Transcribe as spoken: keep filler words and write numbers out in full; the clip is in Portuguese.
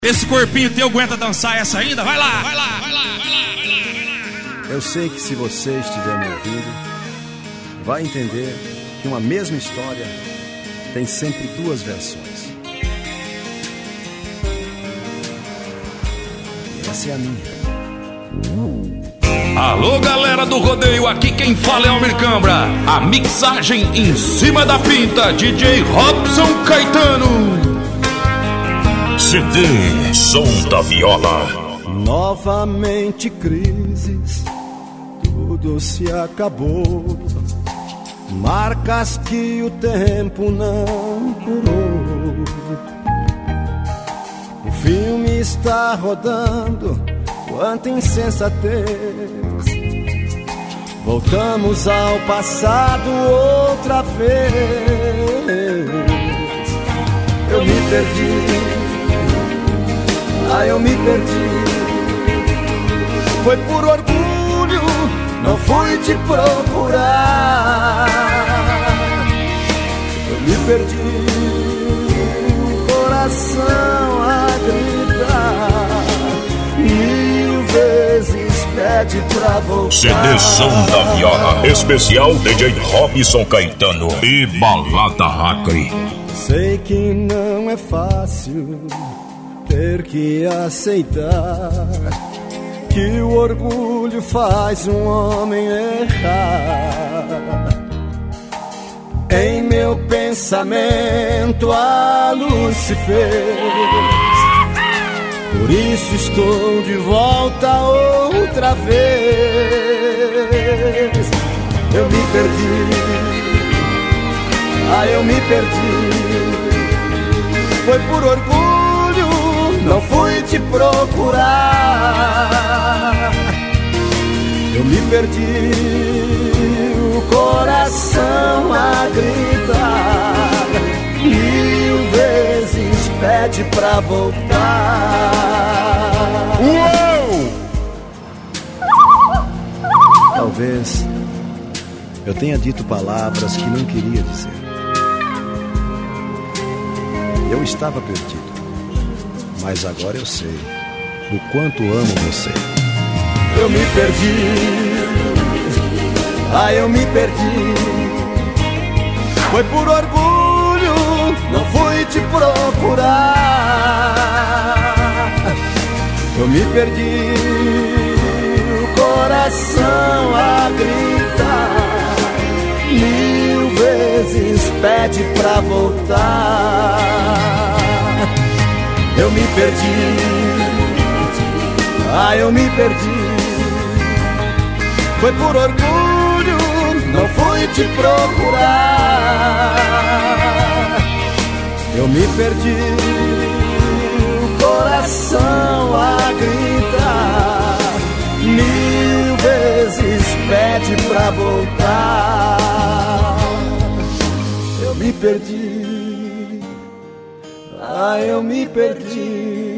Esse corpinho teu aguenta dançar essa ainda? Vai lá, vai lá, vai lá, vai lá, vai lá, vai lá. Eu sei que se você estiver me ouvindo, vai entender que uma mesma história tem sempre duas versões. E essa é a minha. Alô, galera do rodeio, aqui quem fala é Almir Cambra. A mixagem em cima da pinta, D J Robson Caetano. C D Som da Viola. Novamente crises, tudo se acabou. Marcas que o tempo não curou. O filme está rodando, quanta insensatez. Voltamos ao passado outra vez. Eu me perdi. Ah, eu me perdi. Foi por orgulho, não fui te procurar. Eu me perdi, coração a gritar. Mil vezes pede pra voltar. C D Som da Viola, especial D J Robson Caetano e Balada Acre. Sei que não é fácil ter que aceitar que o orgulho faz um homem errar. Em meu pensamento a luz se fez, por isso estou de volta outra vez. Eu me perdi, ah, eu me perdi. Foi por orgulho, não fui te procurar. Eu me perdi, o coração a gritar. Mil vezes pede pra voltar. Uou! Talvez eu tenha dito palavras que não queria dizer. Eu estava perdido, mas agora eu sei o quanto amo você. Eu me perdi, ah, eu me perdi. Foi por orgulho, não fui te procurar. Eu me perdi, o coração a gritar. Mil vezes pede pra voltar. Eu me perdi, ah, eu me perdi. Foi por orgulho, não fui te procurar. Eu me perdi, o coração a gritar. Mil vezes pede pra voltar. Eu me perdi, ah, eu me perdi.